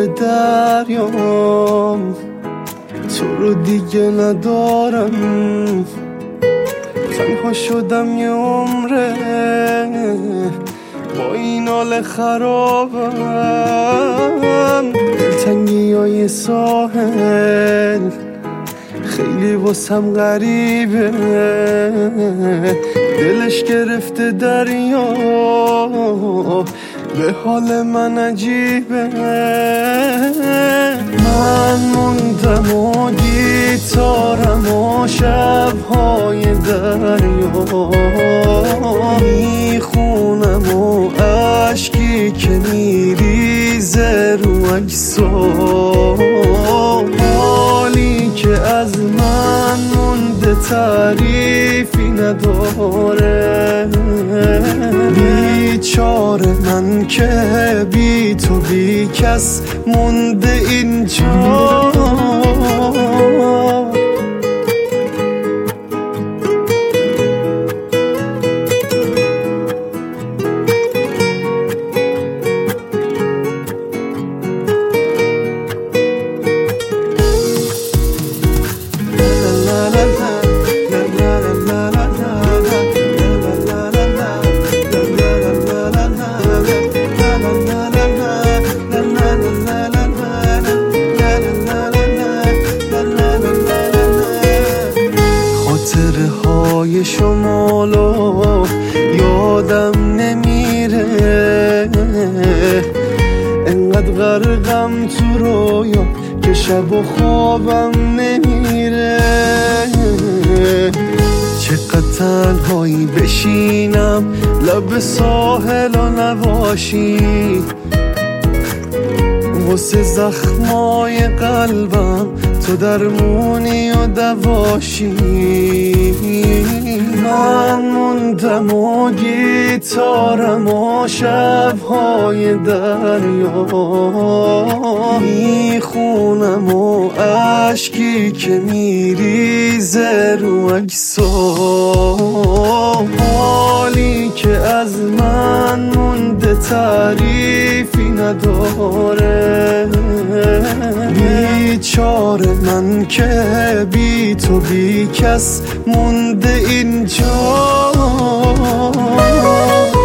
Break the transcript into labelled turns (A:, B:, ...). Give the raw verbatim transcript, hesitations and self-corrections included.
A: دریام، تو رو دیگه ندارم، تنها شدم یه عمره با این حال خرابم. دلتنگی های ساحل خیلی واسم غریبه، دلش گرفته دریا، به حال من عجیبه. من موندم و گیتارم و شبهای دریا میخونم و عشقی که میریزه رو عکس‌ها، حالی که از من مونده تعریفی نداره. بیچاره من که بی تو بی کس مونده اینجا. خاطره های شمالو یادم نمیره، انقدر غرقم تو رویا که شب و خوابم نمیره. چقدر تنهایی بشینم لب ساحل و نباشی، واسه زخمای قلبم تو درمونی و دواشی. من موندم و گیتارم و شبهای دریا میخونم و عشقی که میریزه رو عکس‌ها، حالی که از من مونده تعریفی نداره. بیچاره من که بی تو بی کس مونده اینجا.